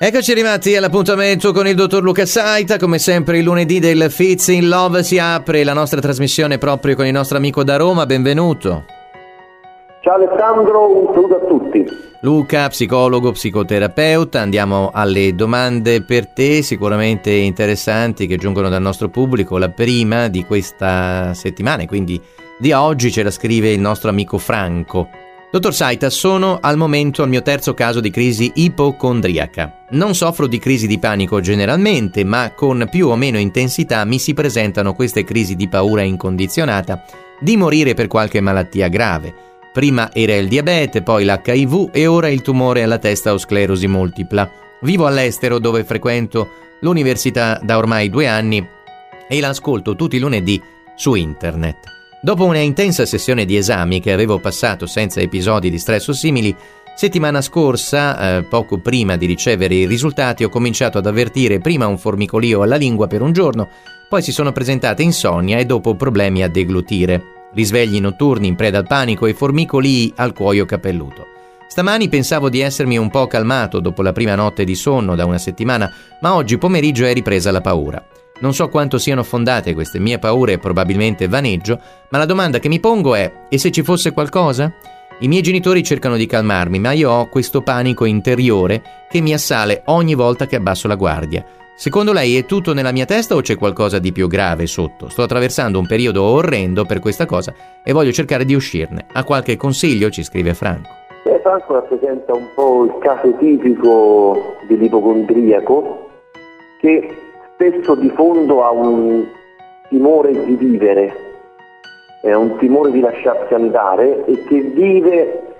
Eccoci arrivati all'appuntamento con il dottor Luca Saita. Come sempre il lunedì del Fits in Love si apre la nostra trasmissione proprio con il nostro amico da Roma. Benvenuto. Ciao Alessandro, un saluto a tutti. Luca, psicologo, psicoterapeuta. Andiamo alle domande per te, sicuramente interessanti, che giungono dal nostro pubblico. La prima di questa settimana, quindi di oggi, ce la scrive il nostro amico Franco. Dottor Saita, sono al momento al mio terzo caso di crisi ipocondriaca. Non soffro di crisi di panico generalmente, ma con più o meno intensità mi si presentano queste crisi di paura incondizionata di morire per qualche malattia grave. Prima era il diabete, poi l'HIV e ora il tumore alla testa o sclerosi multipla. Vivo all'estero dove frequento l'università da ormai 2 anni e la ascolto tutti i lunedì su internet. Dopo una intensa sessione di esami che avevo passato senza episodi di stress o simili, settimana scorsa, poco prima di ricevere i risultati, ho cominciato ad avvertire prima un formicolio alla lingua per un giorno, poi si sono presentate insonnia e dopo problemi a deglutire, risvegli notturni in preda al panico e formicolii al cuoio capelluto. Stamani pensavo di essermi un po' calmato dopo la prima notte di sonno da una settimana, ma oggi pomeriggio è ripresa la paura. Non so quanto siano fondate queste mie paure e probabilmente vaneggio, ma la domanda che mi pongo è: e se ci fosse qualcosa? I miei genitori cercano di calmarmi, ma io ho questo panico interiore che mi assale ogni volta che abbasso la guardia. Secondo lei è tutto nella mia testa o c'è qualcosa di più grave sotto? Sto attraversando un periodo orrendo per questa cosa e voglio cercare di uscirne. Ha qualche consiglio? Ci scrive Franco. Franco rappresenta un po' il caso tipico dell'ipocondriaco che spesso di fondo ha un timore di vivere, è un timore di lasciarsi andare e che vive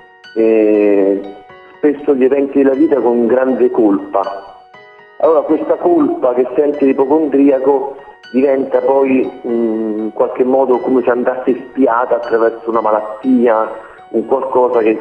spesso gli eventi della vita con grande colpa. Allora questa colpa che sente l'ipocondriaco diventa poi in qualche modo come se andasse spiata attraverso una malattia, un qualcosa che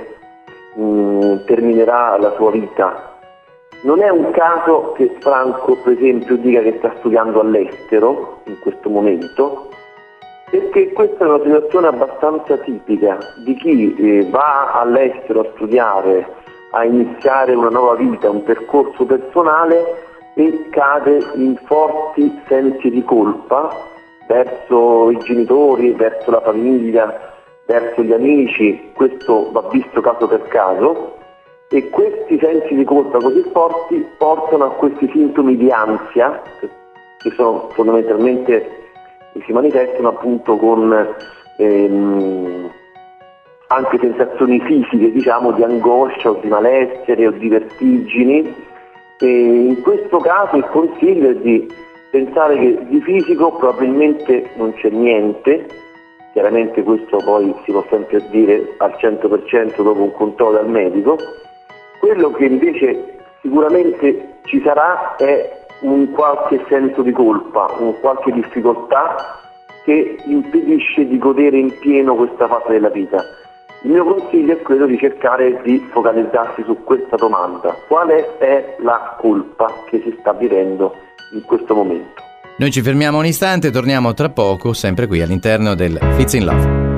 terminerà la sua vita. Non è un caso che Franco, per esempio, dica che sta studiando all'estero in questo momento, perché questa è una situazione abbastanza tipica di chi va all'estero a studiare, a iniziare una nuova vita, un percorso personale e cade in forti sensi di colpa verso i genitori, verso la famiglia, verso gli amici. Questo va visto caso per caso. E questi sensi di colpa così forti portano a questi sintomi di ansia che sono fondamentalmente, si manifestano appunto con anche sensazioni fisiche, diciamo, di angoscia o di malessere o di vertigini. E in questo caso il consiglio è di pensare che di fisico probabilmente non c'è niente. Chiaramente questo poi si può sempre dire al 100% dopo un controllo dal medico. Quello che invece sicuramente ci sarà è un qualche senso di colpa, un qualche difficoltà che impedisce di godere in pieno questa fase della vita. Il mio consiglio è quello di cercare di focalizzarsi su questa domanda: quale è la colpa che si sta vivendo in questo momento? Noi ci fermiamo un istante, torniamo tra poco, sempre qui all'interno del Fits in Love.